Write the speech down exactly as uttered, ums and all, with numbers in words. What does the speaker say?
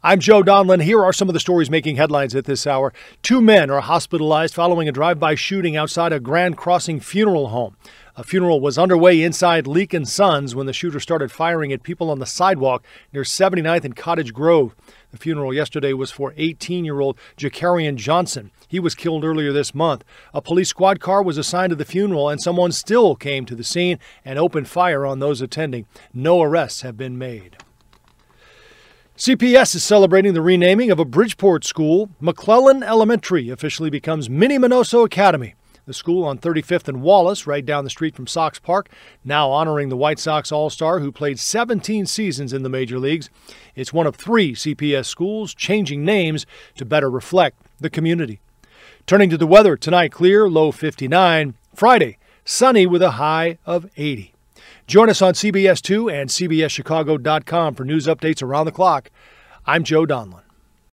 I'm Joe Donlin. Here are some of the stories making headlines at this hour. Two men are hospitalized following a drive-by shooting outside a Grand Crossing funeral home. A funeral was underway inside Leek and Sons when the shooter started firing at people on the sidewalk near seventy-ninth and Cottage Grove. The funeral yesterday was for eighteen-year-old Jakarian Johnson. He was killed earlier this month. A police squad car was assigned to the funeral, and someone still came to the scene and opened fire on those attending. No arrests have been made. C P S is celebrating the renaming of a Bridgeport school. McClellan Elementary officially becomes Mini Minoso Academy. The school on thirty-fifth and Wallace, right down the street from Sox Park, now honoring the White Sox All-Star who played seventeen seasons in the major leagues. It's one of three C P S schools changing names to better reflect the community. Turning to the weather, tonight clear, low fifty-nine. Friday, sunny with a high of eighty. Join us on C B S two and C B S Chicago dot com for news updates around the clock. I'm Joe Donlin.